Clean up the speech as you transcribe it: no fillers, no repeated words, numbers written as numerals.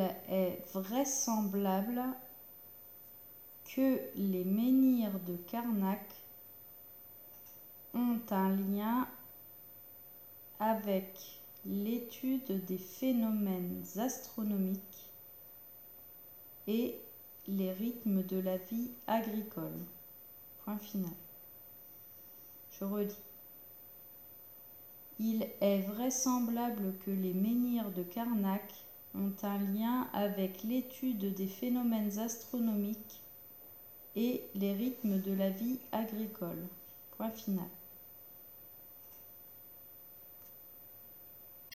est vraisemblable que les menhirs de Karnak ont un lien avec l'étude des phénomènes astronomiques et les rythmes de la vie agricole. Point final. Je redis. Il est vraisemblable que les menhirs de Karnak ont un lien avec l'étude des phénomènes astronomiques et les rythmes de la vie agricole. Point final.